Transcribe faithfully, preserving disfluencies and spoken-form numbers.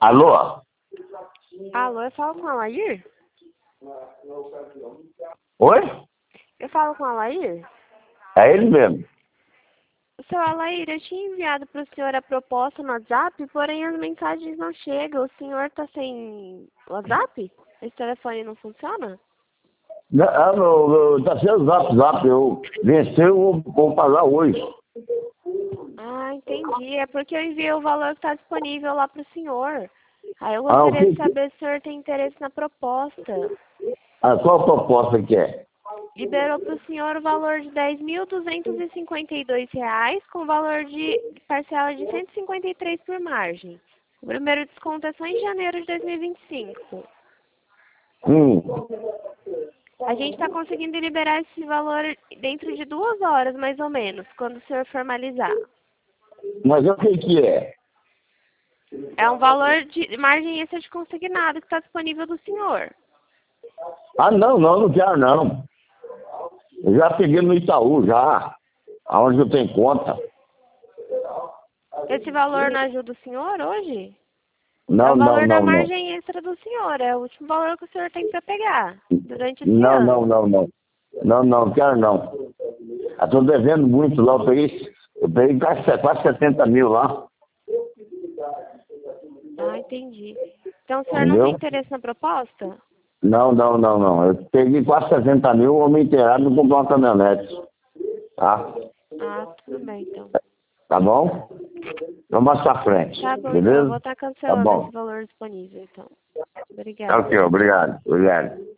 Alô? Alô, eu falo com a Lair? Oi? Eu falo com a Lair? É ele mesmo. Seu Alair, eu tinha enviado para o senhor a proposta no WhatsApp, porém as mensagens não chegam. O senhor está sem WhatsApp? Esse telefone não funciona? Não, ah, não, eu- tá sendo zap, zap. Eu venci, eu vou, vou pagar hoje. Ah, entendi. É porque eu enviei o valor que está disponível lá para o senhor. Aí eu Ah, o gostaria que, de que- saber se o senhor tem interesse na proposta. ah, qual a proposta que é? Liberou para o senhor o valor de dez mil duzentos e cinquenta e dois reais, com valor de parcela de cento e cinquenta e três por margem. O primeiro desconto é só em janeiro de dois mil e vinte e cinco. Hum, A gente está conseguindo liberar esse valor dentro de duas horas, mais ou menos, quando o senhor formalizar. mas o que que é? É um valor de margem extra de consignado que está disponível do senhor. Ah, não, não, não quero não. Eu já peguei no Itaú, já. Aonde eu tenho conta. Esse valor não ajuda o senhor hoje? É Não, o não, valor da não, não. margem extra do senhor. É o último valor que o senhor tem para pegar durante esse Não, não, ano. não, não. Não, não, quero não. Eu tô devendo muito lá. Eu peguei, eu peguei quase, quase setenta mil lá. Ah, entendi. Então o senhor não tem Entendeu? interesse na proposta? Não, não, não, não. Eu peguei quase sessenta mil, vou me inteirar e comprar uma caminhonete. Tá? Ah, tudo bem então. Tá bom? Vamos mais pra frente. Tá bom então, eu Beleza? vou estar Tá cancelando bom. esse valor disponível então. Tá Obrigada. ok, obrigado. Obrigado.